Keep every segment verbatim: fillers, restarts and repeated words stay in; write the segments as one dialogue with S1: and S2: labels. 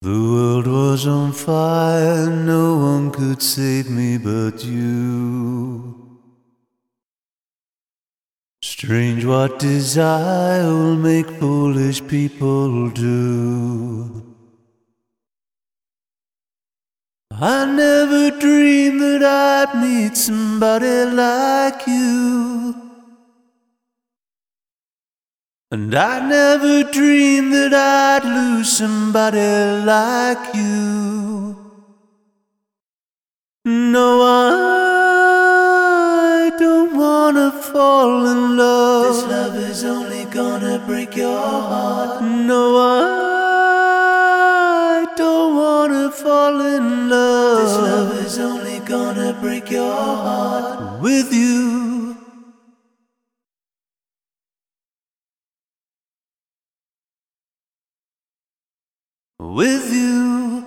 S1: The world was on fire, no one could save me but you. Strange what desire will make foolish people do. I never dreamed that I'd meet somebody like you. And I never dreamed that I'd lose somebody like you. No, I don't wanna fall in love.
S2: This love is only gonna break your heart.
S1: No, I don't wanna fall in love.
S2: This love is only gonna break your heart.
S1: With you. With you.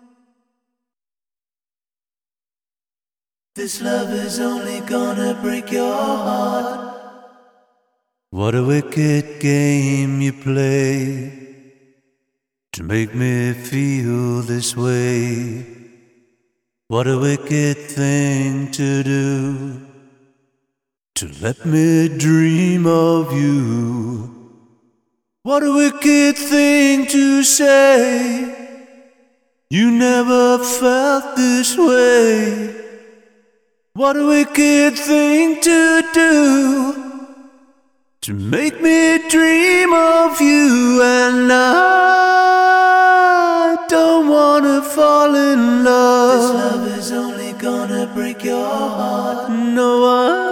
S2: This love is only gonna break your heart.
S1: What a wicked game you play to make me feel this way. What a wicked thing to do, to let me dream of you. What a wicked thing to say, you never felt this way. What a wicked thing to do, to make me dream of you. And I don't wanna fall in love.
S2: This love is only gonna break your heart.
S1: No,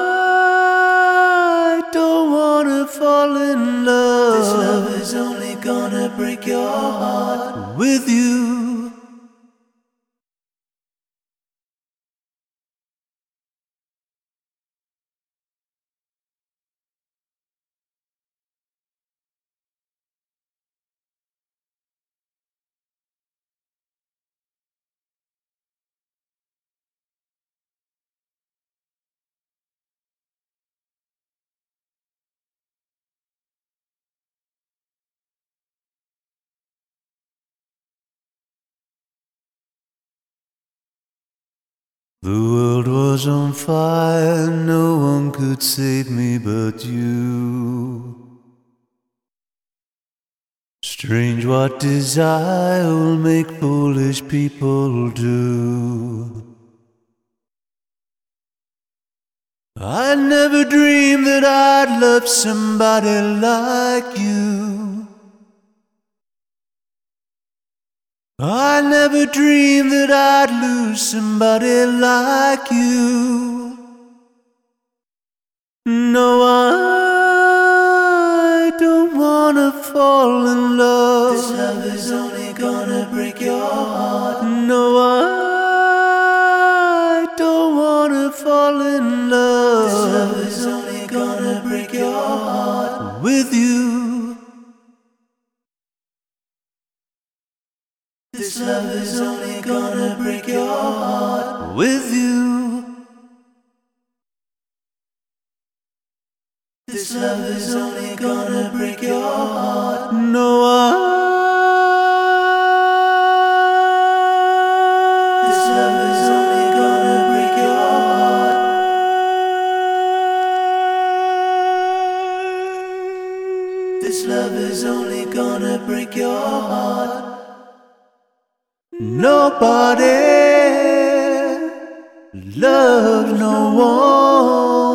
S1: I don't wanna fall in love.
S2: This love is only gonna break your heart.
S1: With you. The world was on fire, no one could save me but you. Strange what desire will make foolish people do. I never dreamed that I'd love somebody like you. I never dreamed that I'd lose somebody like you. No, I don't wanna fall in love.
S2: This love is only gonna break your heart.
S1: No, I don't wanna fall in love.
S2: This love is only gonna break your heart.
S1: With you.
S2: This love is only gonna break your heart.
S1: With you.
S2: This love is only gonna break your heart.
S1: No, I.
S2: This love is only gonna break your heart. This love is only gonna break your heart.
S1: Nobody loved no one.